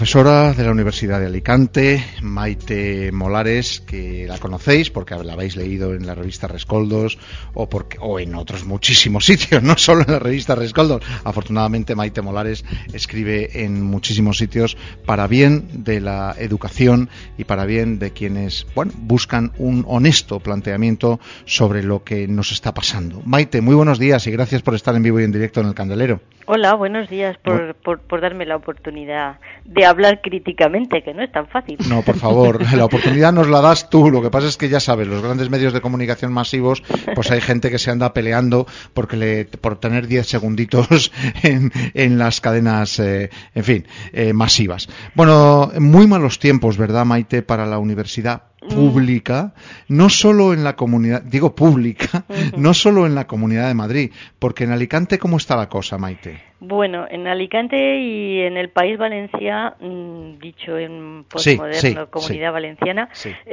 profesora de la Universidad de Alicante, Maite Molares, que la conocéis porque la habéis leído en la revista Rescoldos o en otros muchísimos sitios, no solo en la revista Rescoldos. Afortunadamente Maite Molares escribe en muchísimos sitios para bien de la educación y para bien de quienes, buscan un honesto planteamiento sobre lo que nos está pasando. Maite, muy buenos días y gracias por estar en vivo y en directo en El Candelero. Hola, buenos días por darme la oportunidad de hablar críticamente, que no es tan fácil. No, por favor, la oportunidad nos la das tú. Lo que pasa es que ya sabes, los grandes medios de comunicación masivos, pues hay gente que se anda peleando por tener 10 segunditos en las cadenas, masivas. Bueno, muy malos tiempos, ¿verdad, Maite, para la universidad pública, no solo en la comunidad, pública, no solo en la Comunidad de Madrid, porque en Alicante, ¿cómo está la cosa, Maite? Bueno, en Alicante y en el País Valencià, dicho en postmoderno, Comunidad Valenciana,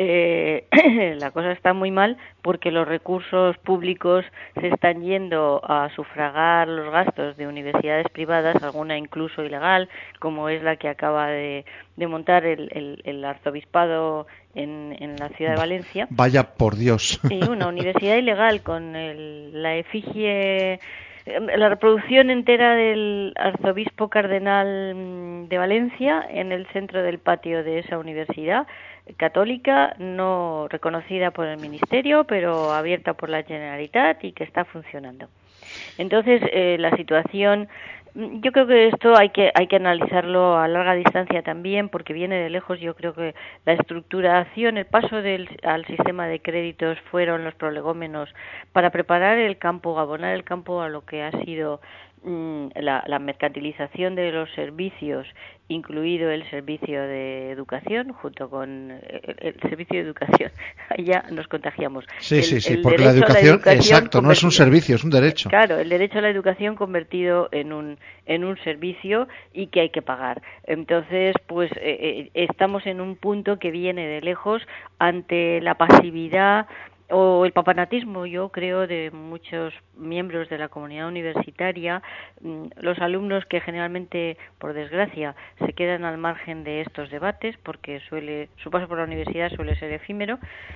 la cosa está muy mal porque los recursos públicos se están yendo a sufragar los gastos de universidades privadas, alguna incluso ilegal, como es la que acaba de montar el arzobispado en la ciudad de Valencia. Vaya por Dios. Sí, una universidad ilegal con la efigie, la reproducción entera del arzobispo cardenal de Valencia en el centro del patio de esa universidad católica, no reconocida por el ministerio, pero abierta por la Generalitat y que está funcionando. Entonces, la situación, yo creo que esto hay que analizarlo a larga distancia también, porque viene de lejos. Yo creo que la estructuración, el paso al sistema de créditos fueron los prolegómenos para preparar el campo, abonar el campo a lo que ha sido la mercantilización de los servicios, incluido el servicio de educación, junto con el servicio de educación. Ahí ya nos contagiamos. Sí, porque la educación, exacto, no es un servicio, es un derecho. Claro, el derecho a la educación convertido en un servicio y que hay que pagar. Entonces, pues estamos en un punto que viene de lejos ante la pasividad o el papanatismo, yo creo, de muchos miembros de la comunidad universitaria, los alumnos que generalmente, por desgracia, se quedan al margen de estos debates porque su paso por la universidad suele ser efímero,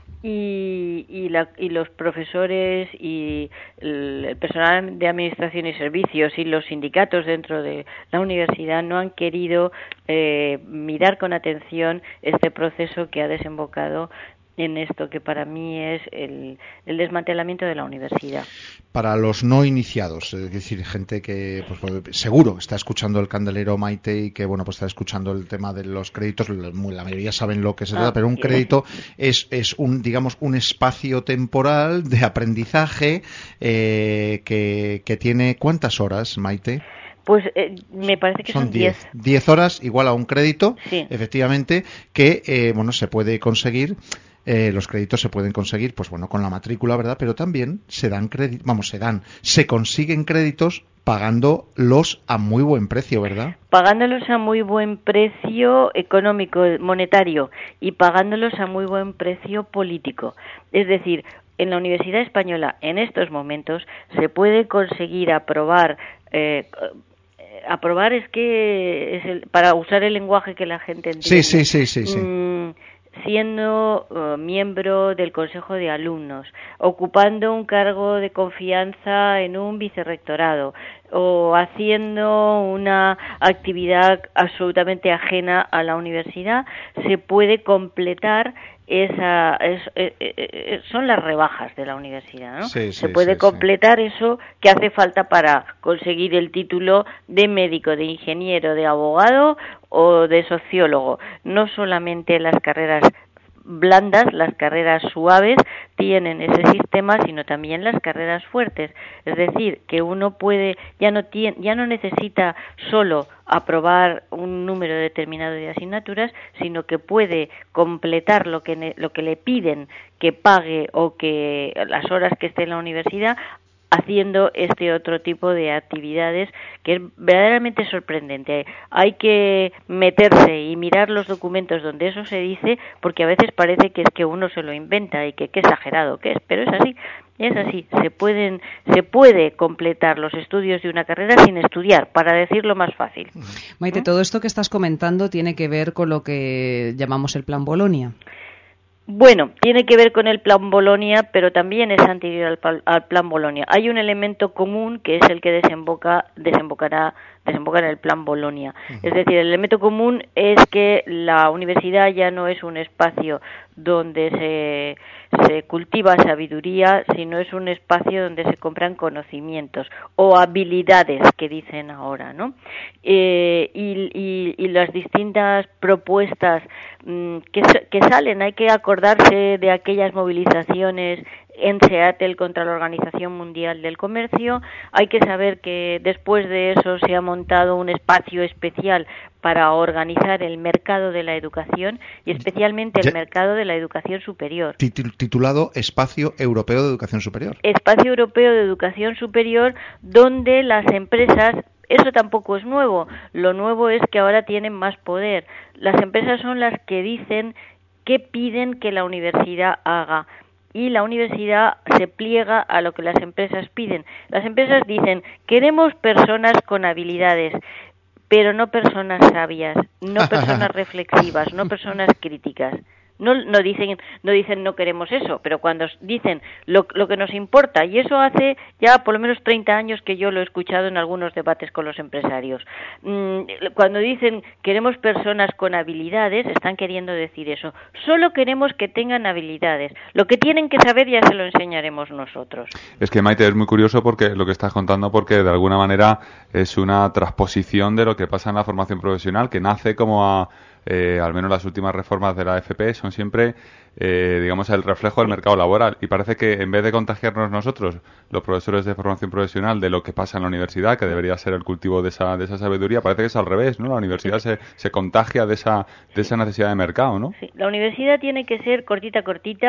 y los profesores y el personal de administración y servicios y los sindicatos dentro de la universidad no han querido mirar con atención este proceso que ha desembocado en esto que para mí es el desmantelamiento de la universidad. Para los no iniciados, es decir, gente que pues seguro está escuchando El Candelero, Maite, y que pues está escuchando el tema de los créditos, la mayoría saben lo que se trata, pero un crédito es un espacio temporal de aprendizaje que tiene ¿cuántas horas, Maite? Pues me parece que son 10. 10 horas igual a un crédito, sí. Efectivamente, que se puede conseguir. Los créditos se pueden conseguir, con la matrícula, ¿verdad? Pero también se consiguen créditos pagándolos a muy buen precio, ¿verdad? Pagándolos a muy buen precio económico, monetario, y pagándolos a muy buen precio político. Es decir, en la Universidad Española, en estos momentos, se puede conseguir aprobar es que para usar el lenguaje que la gente entiende. Sí. Siendo miembro del Consejo de Alumnos, ocupando un cargo de confianza en un vicerrectorado o haciendo una actividad absolutamente ajena a la universidad, se puede completar son las rebajas de la universidad, ¿no? Se puede completar eso que hace falta para conseguir el título de médico, de ingeniero, de abogado o de sociólogo. No solamente las carreras blandas, las carreras suaves tienen ese sistema, sino también las carreras fuertes. Es decir, que uno ya no necesita solo aprobar un número determinado de asignaturas, sino que puede completar lo que le piden que pague o que las horas que esté en la universidad haciendo este otro tipo de actividades que es verdaderamente sorprendente. Hay que meterse y mirar los documentos donde eso se dice, porque a veces parece que es que uno se lo inventa y que qué exagerado que es, pero es así. Se puede completar los estudios de una carrera sin estudiar, para decirlo más fácil. Maite, todo esto que estás comentando tiene que ver con lo que llamamos el Plan Bolonia. Bueno, tiene que ver con el Plan Bolonia, pero también es anterior al Plan Bolonia. Hay un elemento común que es el que desembocará en el Plan Bolonia. Es decir, el elemento común es que la universidad ya no es un espacio donde se cultiva sabiduría, sino es un espacio donde se compran conocimientos o habilidades, que dicen ahora, ¿no? Y las distintas propuestas que salen, hay que acordarse de aquellas movilizaciones en Seattle contra la Organización Mundial del Comercio. Hay que saber que después de eso se ha montado un espacio especial para organizar el mercado de la educación y especialmente el mercado de la educación superior. Titulado Espacio Europeo de Educación Superior. Espacio Europeo de Educación Superior, donde las empresas, eso tampoco es nuevo, lo nuevo es que ahora tienen más poder. Las empresas son las que dicen qué piden que la universidad haga. Y la universidad se pliega a lo que las empresas piden. Las empresas dicen, queremos personas con habilidades, pero no personas sabias, no personas reflexivas, no personas críticas. No dicen no queremos eso, pero cuando dicen lo que nos importa, y eso hace ya por lo menos 30 años que yo lo he escuchado en algunos debates con los empresarios, cuando dicen queremos personas con habilidades, están queriendo decir eso. Solo queremos que tengan habilidades. Lo que tienen que saber ya se lo enseñaremos nosotros. Es que, Maite, es muy curioso porque lo que estás contando, porque de alguna manera es una transposición de lo que pasa en la formación profesional, que nace como al menos las últimas reformas de la FP son siempre, digamos, el reflejo del mercado laboral. Y parece que en vez de contagiarnos nosotros, los profesores de formación profesional, de lo que pasa en la universidad, que debería ser el cultivo de esa sabiduría, parece que es al revés, ¿no? La universidad se contagia de esa necesidad de mercado, ¿no? Sí, la universidad tiene que ser cortita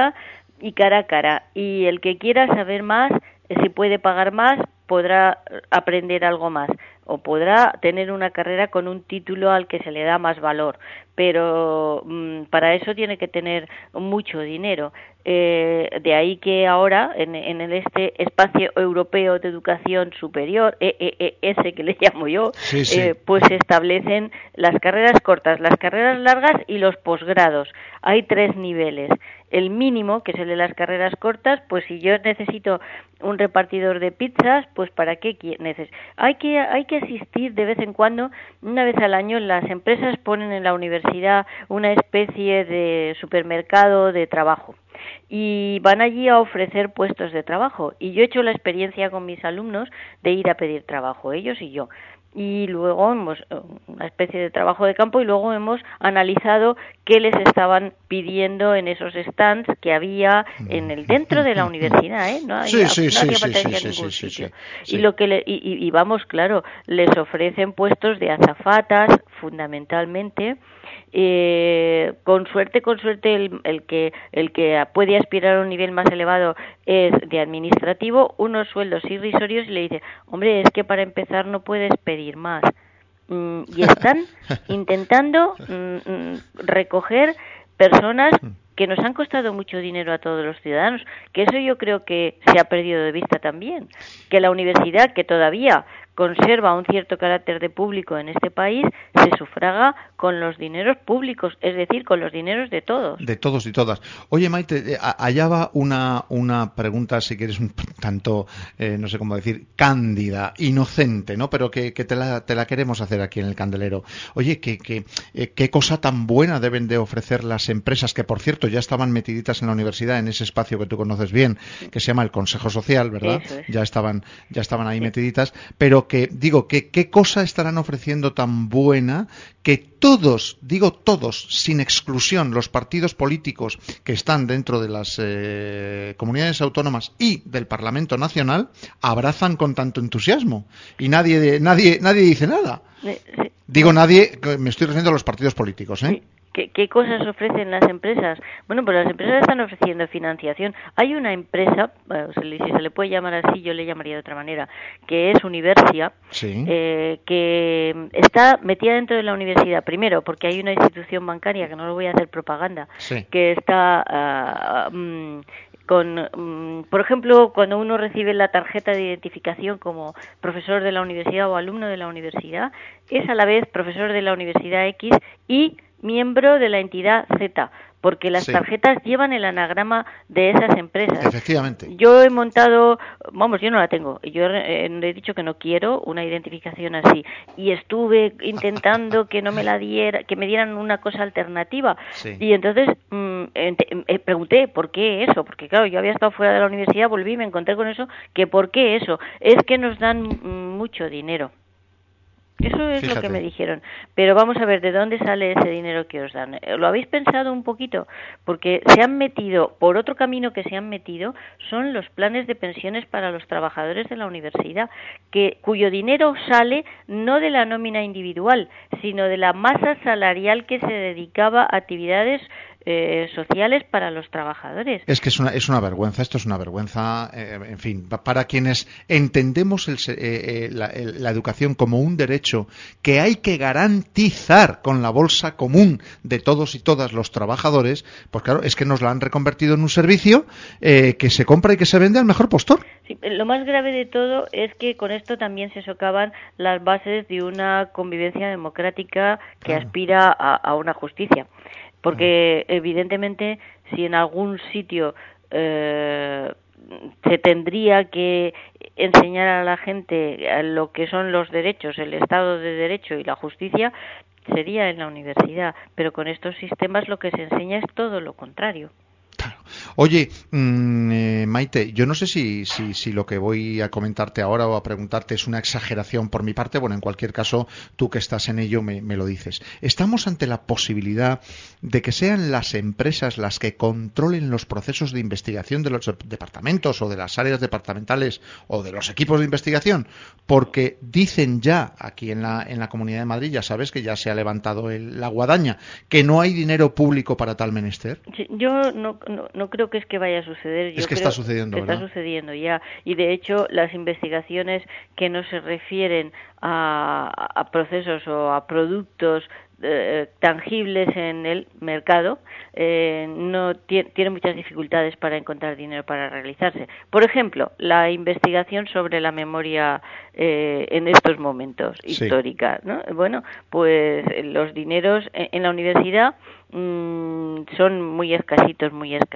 y cara a cara. Y el que quiera saber más, si puede pagar más, podrá aprender algo más o podrá tener una carrera con un título al que se le da más valor, pero para eso tiene que tener mucho dinero. De ahí que ahora en este espacio europeo de educación superior, ese que le llamo yo, pues se establecen las carreras cortas, las carreras largas y los posgrados. Hay 3 niveles. El mínimo, que es el de las carreras cortas, pues si yo necesito un repartidor de pizzas, pues ¿para qué hay que asistir de vez en cuando, una vez al año, las empresas ponen en la universidad una especie de supermercado de trabajo y van allí a ofrecer puestos de trabajo, y yo he hecho la experiencia con mis alumnos de ir a pedir trabajo, ellos y yo. Y luego hemos una especie de trabajo de campo y luego hemos analizado qué les estaban pidiendo en esos stands que había dentro de la universidad, no hacía falta ir a ningún sitio. Y vamos, claro, les ofrecen puestos de azafatas fundamentalmente. Con suerte el que puede aspirar a un nivel más elevado es de administrativo, unos sueldos irrisorios, y le dice, hombre, es que para empezar no puedes pedir más. Y están intentando recoger personas que nos han costado mucho dinero a todos los ciudadanos, que eso yo creo que se ha perdido de vista también, que la universidad, que todavía conserva un cierto carácter de público en este país, se sufraga con los dineros públicos, es decir, con los dineros de todos. De todos y todas. Oye, Maite, allá va una pregunta, si quieres, un tanto, no sé cómo decir, cándida, inocente, ¿no? Pero que te la queremos hacer aquí en el Candelero. Oye, qué cosa tan buena deben de ofrecer las empresas, que por cierto ya estaban metiditas en la universidad, en ese espacio que tú conoces bien, que se llama el Consejo Social, ¿verdad? Eso es. Ya estaban ahí metiditas, pero qué cosa estarán ofreciendo tan buena que todos, sin exclusión, los partidos políticos que están dentro de las comunidades autónomas y del Parlamento Nacional abrazan con tanto entusiasmo y nadie dice nada. Sí. Digo nadie, me estoy refiriendo a los partidos políticos, ¿eh? Sí. ¿Qué cosas ofrecen las empresas? Bueno, pues las empresas están ofreciendo financiación. Hay una empresa, si se le puede llamar así, yo le llamaría de otra manera, que es Universia, sí. Que está metida dentro de la universidad. Primero, porque hay una institución bancaria, que no lo voy a hacer propaganda, sí. que está por ejemplo, cuando uno recibe la tarjeta de identificación como profesor de la universidad o alumno de la universidad, es a la vez profesor de la universidad X y miembro de la entidad Z, porque las tarjetas llevan el anagrama de esas empresas. Efectivamente. Yo he montado, yo no la tengo, yo he dicho que no quiero una identificación así, y estuve intentando que no me la diera, que me dieran una cosa alternativa, y entonces pregunté ¿por qué eso? Porque claro, yo había estado fuera de la universidad, volví y me encontré con eso, que ¿por qué eso? Es que nos dan mucho dinero. Eso es lo que me dijeron. Pero vamos a ver, ¿de dónde sale ese dinero que os dan? ¿Lo habéis pensado un poquito? Porque se han metido, por otro camino que se han metido, son los planes de pensiones para los trabajadores de la universidad, cuyo dinero sale no de la nómina individual, sino de la masa salarial que se dedicaba a actividades sociales para los trabajadores. Es que es una vergüenza, esto es una vergüenza, en fin, para quienes entendemos la educación como un derecho que hay que garantizar con la bolsa común de todos y todas los trabajadores, pues claro, es que nos la han reconvertido en un servicio que se compra y que se vende al mejor postor. Sí, lo más grave de todo es que con esto también se socavan las bases de una convivencia democrática que aspira a una justicia. Porque evidentemente si en algún sitio se tendría que enseñar a la gente lo que son los derechos, el Estado de Derecho y la justicia, sería en la universidad. Pero con estos sistemas lo que se enseña es todo lo contrario. Claro. Oye, Maite, yo no sé si lo que voy a comentarte ahora o a preguntarte es una exageración por mi parte. Bueno, en cualquier caso, tú que estás en ello me lo dices. ¿Estamos ante la posibilidad de que sean las empresas las que controlen los procesos de investigación de los departamentos o de las áreas departamentales o de los equipos de investigación? Porque dicen ya aquí en la Comunidad de Madrid, ya sabes que ya se ha levantado la guadaña, que no hay dinero público para tal menester. Yo no creo que es que vaya a suceder. Es que está sucediendo, ¿verdad? Está sucediendo ya. Y de hecho, las investigaciones que no se refieren a procesos o a productos tangibles en el mercado no tienen muchas dificultades para encontrar dinero para realizarse. Por ejemplo, la investigación sobre la memoria en estos momentos histórica, ¿no? Bueno, pues los dineros en la universidad son muy escasitos.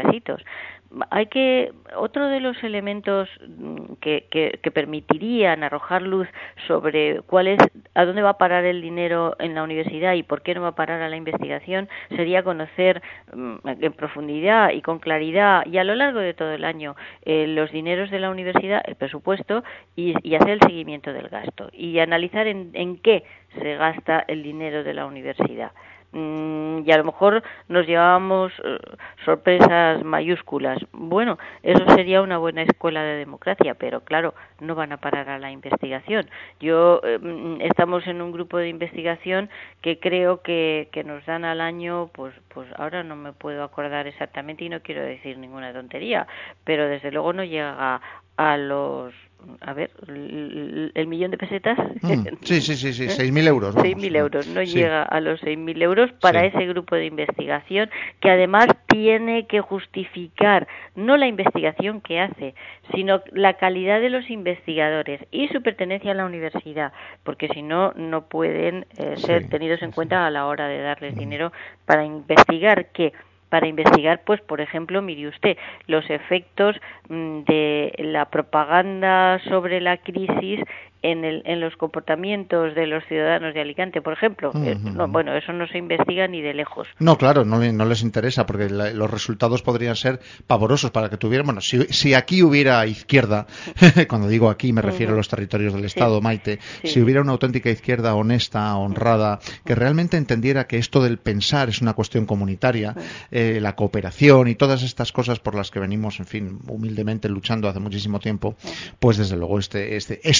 Otro de los elementos que permitirían arrojar luz sobre a dónde va a parar el dinero en la universidad y por qué no va a parar a la investigación sería conocer en profundidad y con claridad y a lo largo de todo el año los dineros de la universidad, el presupuesto y hacer el seguimiento del gasto y analizar en qué se gasta el dinero de la universidad. Y a lo mejor nos llevábamos sorpresas mayúsculas. Bueno, eso sería una buena escuela de democracia, pero claro, no van a parar a la investigación. Estamos en un grupo de investigación que creo que nos dan al año, pues ahora no me puedo acordar exactamente y no quiero decir ninguna tontería, pero desde luego no llega a los... A ver, el millón de pesetas. Sí, 6.000 euros. 6.000 euros, no llega a los 6.000 euros para ese grupo de investigación que además tiene que justificar no la investigación que hace, sino la calidad de los investigadores y su pertenencia a la universidad, porque si no, no pueden ser tenidos en cuenta a la hora de darles dinero para investigar para investigar, pues, por ejemplo, mire usted, los efectos de la propaganda sobre la crisis en los comportamientos de los ciudadanos de Alicante, por ejemplo. Eso no se investiga ni de lejos. No, claro, no les interesa, porque los resultados podrían ser pavorosos para que tuvieran... Bueno, si aquí hubiera izquierda, cuando digo aquí me refiero a los territorios del Estado, Maite, si hubiera una auténtica izquierda honesta, honrada, que realmente entendiera que esto del pensar es una cuestión comunitaria, la cooperación y todas estas cosas por las que venimos, en fin, humildemente luchando hace muchísimo tiempo, pues desde luego esto no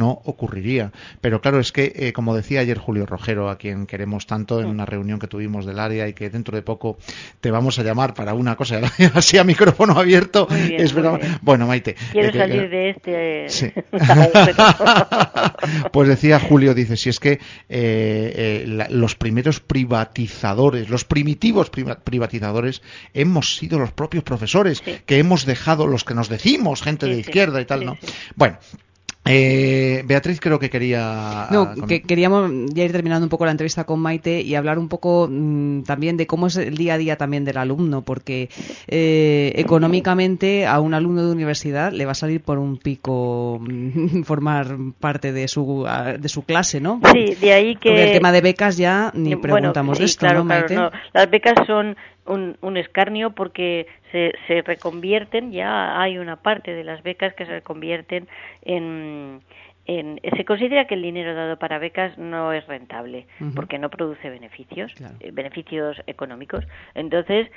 no ocurriría. Pero claro, es que, como decía ayer Julio Rogero, a quien queremos tanto, en una reunión que tuvimos del área y que dentro de poco te vamos a llamar para una cosa así a micrófono abierto. Muy bien, es verdad. Bueno, Maite. Quiero salir de este. Sí. Pues decía Julio, dice, si es que los primeros privatizadores, los primitivos privatizadores, hemos sido los propios profesores, sí, que hemos dejado, los que nos decimos, gente de izquierda y tal, ¿no? Bueno. Beatriz creo que quería... queríamos ya ir terminando un poco la entrevista con Maite y hablar un poco también de cómo es el día a día también del alumno, porque económicamente a un alumno de universidad le va a salir por un pico formar parte de su clase, ¿no? Sí, de ahí que... Porque el tema de becas ya ni preguntamos de esto, claro, ¿no, Maite? Claro, no. Las becas son un escarnio porque se reconvierten, ya hay una parte de las becas que se reconvierten se considera que el dinero dado para becas no es rentable, porque no produce beneficios, claro, beneficios económicos. Entonces,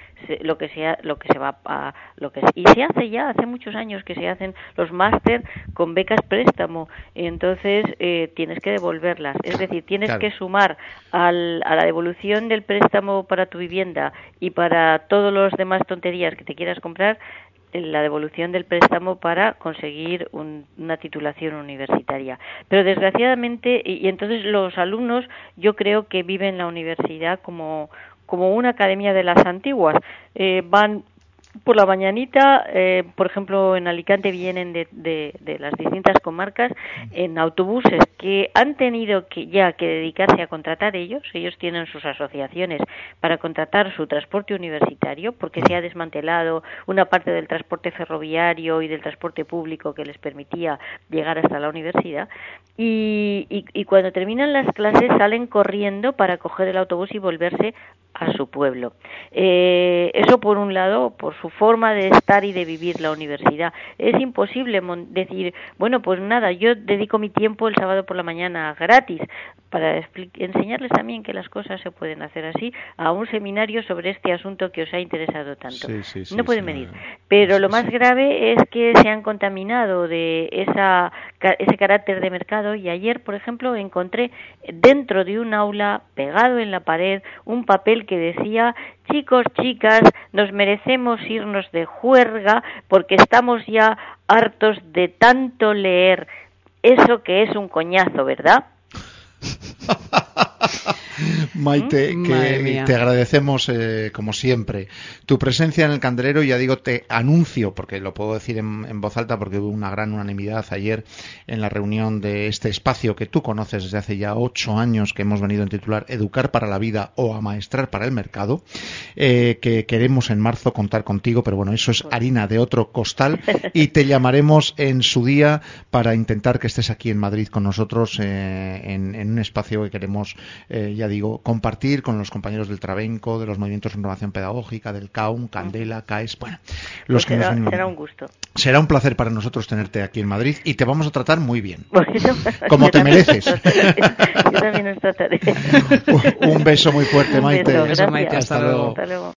y se hace ya hace muchos años que se hacen los máster con becas préstamo, y entonces tienes que devolverlas, es decir, tienes claro, que sumar a la devolución del préstamo para tu vivienda y para todos los demás tonterías que te quieras comprar, la devolución del préstamo para conseguir una titulación universitaria. Pero desgraciadamente, y entonces los alumnos, yo creo que viven la universidad como una academia de las antiguas. Van por la mañanita, por ejemplo, en Alicante vienen de las distintas comarcas en autobuses que han tenido que dedicarse a contratar ellos tienen sus asociaciones para contratar su transporte universitario, porque se ha desmantelado una parte del transporte ferroviario y del transporte público que les permitía llegar hasta la universidad, y cuando terminan las clases salen corriendo para coger el autobús y volverse a su pueblo. Eso por un lado, por su forma de estar y de vivir la universidad. Es imposible decir, bueno, pues nada, yo dedico mi tiempo el sábado por la mañana gratis para enseñarles también que las cosas se pueden hacer así, a un seminario sobre este asunto que os ha interesado tanto. Sí, no pueden venir. Pero lo más grave es que se han contaminado de ese carácter de mercado, y ayer, por ejemplo, encontré dentro de un aula, pegado en la pared, un papel que decía: chicos, chicas, nos merecemos irnos de juerga porque estamos ya hartos de tanto leer. Eso que es un coñazo, ¿verdad? Maite, que te agradecemos como siempre tu presencia en el candelero. Ya digo, te anuncio, porque lo puedo decir en voz alta, porque hubo una gran unanimidad ayer en la reunión de este espacio que tú conoces desde hace ya 8 años, que hemos venido a titular Educar para la Vida o Amaestrar para el Mercado, que queremos en marzo contar contigo, pero bueno, eso es harina de otro costal, y te llamaremos en su día para intentar que estés aquí en Madrid con nosotros en un espacio que queremos, ya digo, compartir con los compañeros del Trabenco, de los movimientos de renovación pedagógica, del CAUM, Candela, CAES, bueno, los que será un gusto. Será un placer para nosotros tenerte aquí en Madrid, y te vamos a tratar muy bien, como te mereces. Yo también os trataré. Un beso muy fuerte, Maite. Un beso, Maite, hasta luego. Hasta luego.